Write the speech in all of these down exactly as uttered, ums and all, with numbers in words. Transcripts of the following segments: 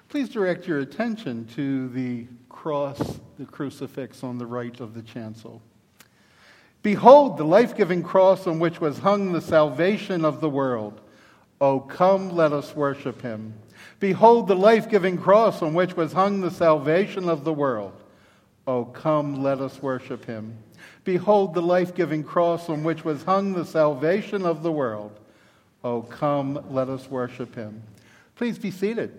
Please direct your attention to the cross, the crucifix on the right of the chancel. Behold the life-giving cross on which was hung the salvation of the world. O come, let us worship him. Behold the life-giving cross on which was hung the salvation of the world. O come, let us worship him. Behold the life-giving cross on which was hung the salvation of the world. O come, let us worship him. Please be seated.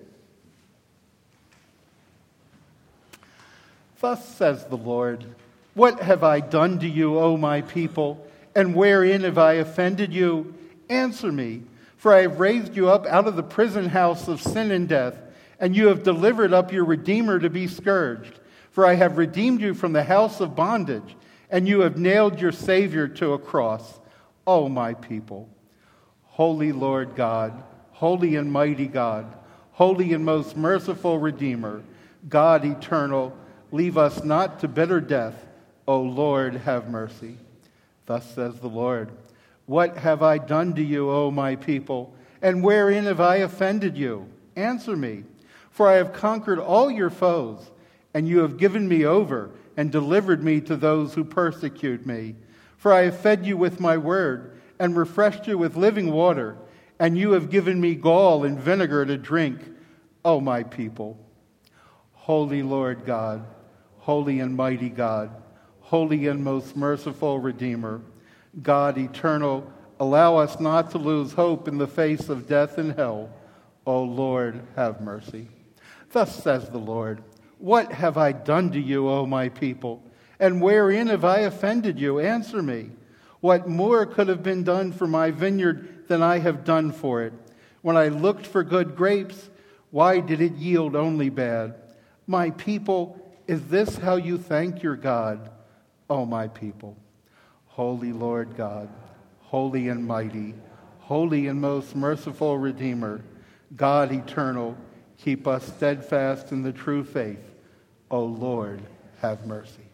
Thus says the Lord, what have I done to you, O my people, and wherein have I offended you? Answer me, for I have raised you up out of the prison house of sin and death, and you have delivered up your Redeemer to be scourged. For I have redeemed you from the house of bondage, and you have nailed your Savior to a cross, O my people. Holy Lord God, holy and mighty God, holy and most merciful Redeemer, God eternal, leave us not to bitter death, O Lord, have mercy. Thus says the Lord, what have I done to you, O my people, and wherein have I offended you? Answer me, for I have conquered all your foes, and you have given me over and delivered me to those who persecute me. For I have fed you with my word and refreshed you with living water, and you have given me gall and vinegar to drink, O my people. Holy Lord God, holy and mighty God, holy and most merciful Redeemer, God eternal, allow us not to lose hope in the face of death and hell. O Lord, have mercy. Thus says the Lord, what have I done to you, O my people? And wherein have I offended you? Answer me. What more could have been done for my vineyard than I have done for it? When I looked for good grapes, why did it yield only bad? My people, is this how you thank your God, O my people? Holy Lord God, holy and mighty, holy and most merciful Redeemer, God eternal, keep us steadfast in the true faith. O Lord, have mercy.